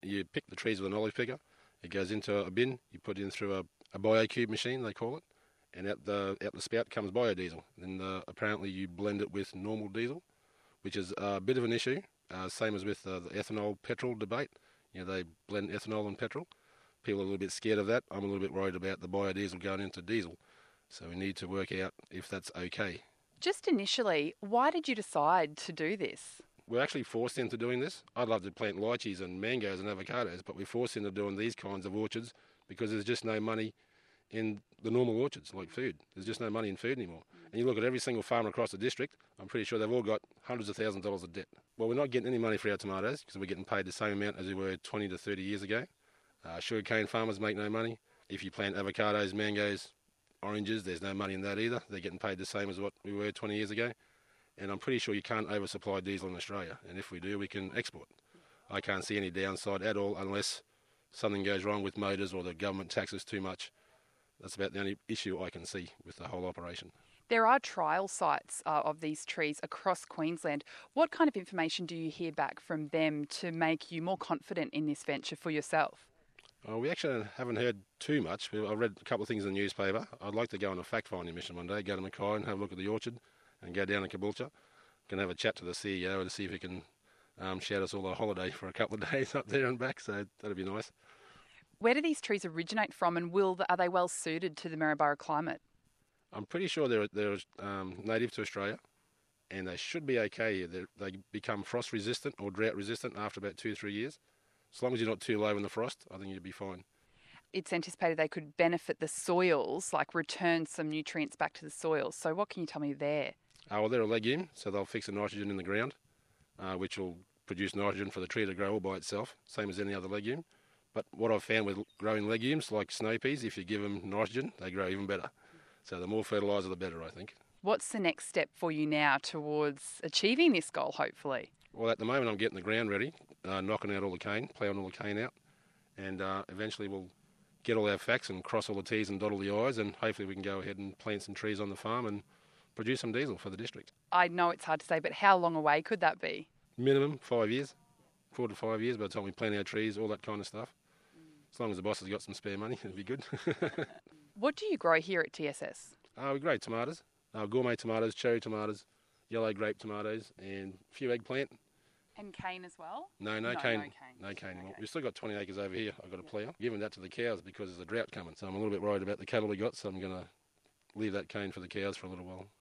You pick the trees with an olive picker. It goes into a bin. You put it in through a BioCube machine, they call it, and out the spout comes biodiesel. And apparently you blend it with normal diesel, which is a bit of an issue. Same as with the ethanol petrol debate. They blend ethanol and petrol. People are a little bit scared of that. I'm a little bit worried about the biodiesel going into diesel. So we need to work out if that's okay. Just initially, why did you decide to do this? We're actually forced into doing this. I'd love to plant lychees and mangoes and avocados, but we're forced into doing these kinds of orchards because there's just no money in the normal orchards, like food. There's just no money in food anymore. And you look at every single farmer across the district, I'm pretty sure they've all got hundreds of thousands of dollars of debt. Well, we're not getting any money for our tomatoes because we're getting paid the same amount as we were 20 to 30 years ago. Sugarcane farmers make no money. If you plant avocados, mangoes, oranges, there's no money in that either. They're getting paid the same as what we were 20 years ago. And I'm pretty sure you can't oversupply diesel in Australia. And if we do, we can export. I can't see any downside at all unless something goes wrong with motors or the government taxes too much. That's about the only issue I can see with the whole operation. There are trial sites of these trees across Queensland. What kind of information do you hear back from them to make you more confident in this venture for yourself? We actually haven't heard too much. I read a couple of things in the newspaper. I'd like to go on a fact-finding mission one day, go to Mackay and have a look at the orchard and go down to Caboolture. Can have a chat to the CEO to see if he can shout us all a holiday for a couple of days up there and back, so that'd be nice. Where do these trees originate from, and are they well suited to the Maryborough climate? I'm pretty sure they're native to Australia, and they should be okay here. They become frost resistant or drought resistant after about 2 or 3 years. As long as you're not too low in the frost, I think you'd be fine. It's anticipated they could benefit the soils, like return some nutrients back to the soils. So what can you tell me there? Well, they're a legume, so they'll fix the nitrogen in the ground, which will produce nitrogen for the tree to grow all by itself, same as any other legume. But what I've found with growing legumes like snow peas, if you give them nitrogen, they grow even better. So the more fertiliser, the better, I think. What's the next step for you now towards achieving this goal, hopefully? Well, at the moment, I'm getting the ground ready, knocking out all the cane, ploughing all the cane out, and eventually we'll get all our facts and cross all the T's and dot all the I's, and hopefully we can go ahead and plant some trees on the farm and produce some diesel for the district. I know it's hard to say, but how long away could that be? Minimum 5 years, 4 to 5 years by the time we plant our trees, all that kind of stuff. As long as the boss has got some spare money, it'll be good. What do you grow here at TSS? We grow tomatoes, gourmet tomatoes, cherry tomatoes, yellow grape tomatoes, and a few eggplant. And cane as well? No cane. No cane anymore. We've still got 20 acres over here I've got to plough. Giving that to the cows because there's a drought coming. So I'm a little bit worried about the cattle we got, so I'm going to leave that cane for the cows for a little while.